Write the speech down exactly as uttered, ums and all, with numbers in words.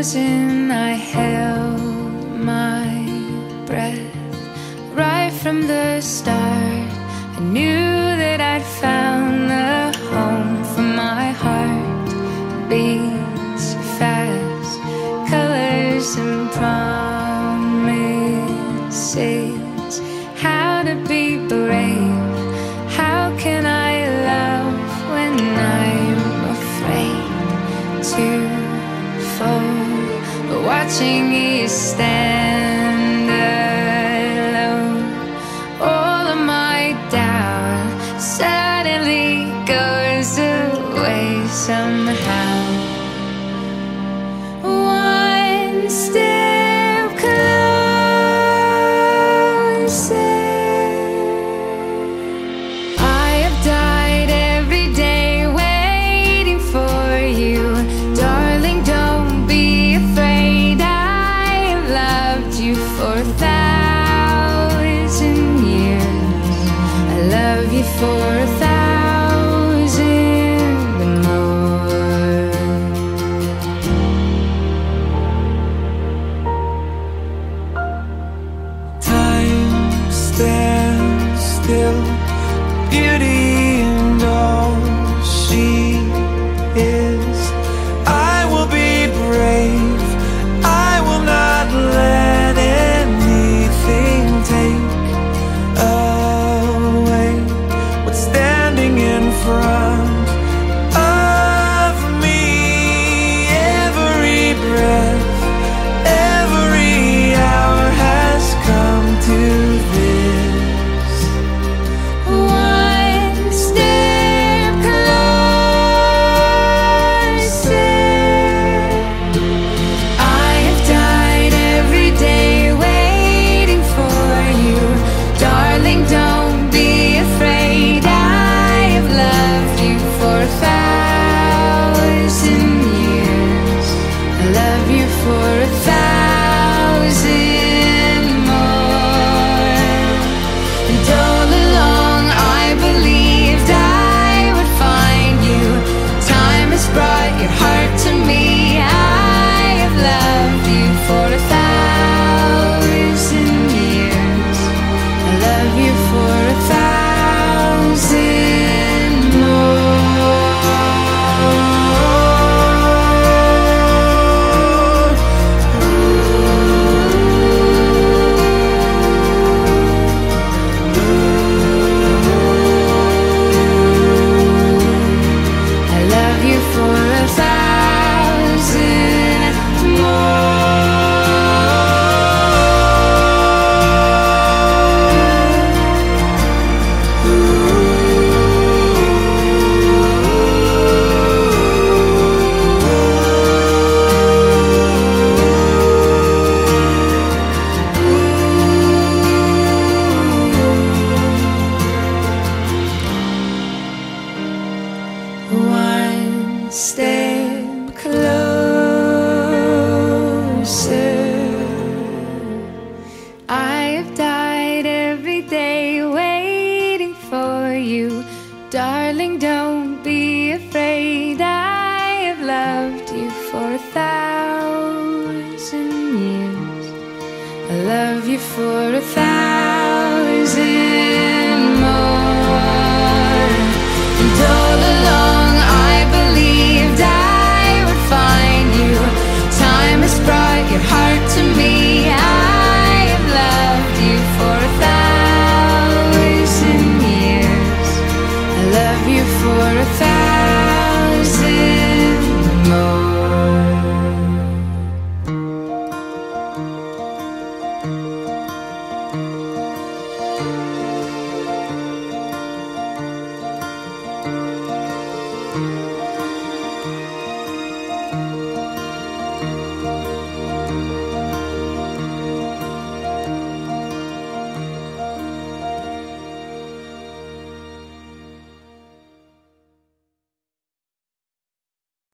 frozen, I held my breath. Right from the start, I knew that I'd found the home for my heart. Beats fast, colors and promises. How to be brave, how can I love when I'm afraid to fall? But watching you stand alone, all of my doubt suddenly goes away somehow. One step closer. I have died every day waiting for you. Darling, don't be afraid. I have loved you for a thousand years. I love you for a thousand more. Time stands still, beauty and all she is. I will be brave, I will not let anything take away what's standing in front of me. Every breath, every hour has come to this. One step closer. I have died every day waiting for you. Darling, don't be afraid. I have loved you for a thousand years. I love you for a thousand more. And all along I believed I would find you. Time has brought your heart to me. I have loved you for a thousand years. I love you for a thousand more. I love you for a thousand One step closer. I have died every day waiting for you. Darling, don't be afraid. I have loved you for a thousand years. I love you for a thousand